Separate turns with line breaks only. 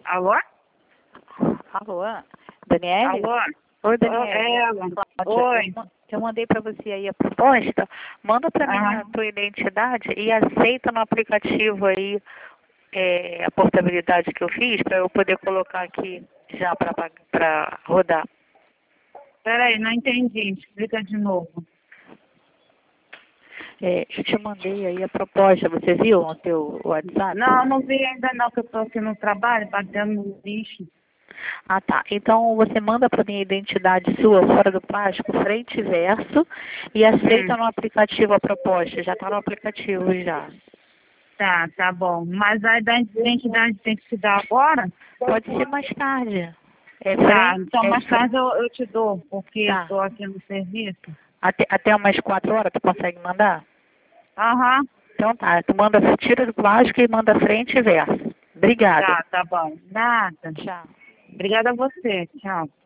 Alô?
Alô, Daniele?
Alô?
Oi, Daniele.
Ela.
Cláudia,
Oi.
eu mandei para você aí a proposta. Manda para mim a tua identidade e aceita no aplicativo aí a portabilidade que eu fiz para eu poder colocar aqui já para rodar.
Peraí, não entendi. Explica de novo.
Eu te mandei aí a proposta, você viu no teu WhatsApp?
Não vi ainda não, que eu tô aqui no trabalho, batendo no lixo.
Ah, tá. Então você manda para minha identidade sua, fora do plástico, frente e verso, e aceita no aplicativo a proposta. Já está no aplicativo já.
Tá bom. Mas a identidade tem que se dar agora?
Pode ser mais tarde.
Tá, então mais tarde eu te dou, porque
Tá.
eu tô aqui no serviço.
Até umas 4 horas tu consegue mandar?
Aham.
Então tá, tu manda, tira do plástico e manda frente e verso. Obrigada.
Tá bom. Nada.
Tchau.
Obrigada a você. Tchau.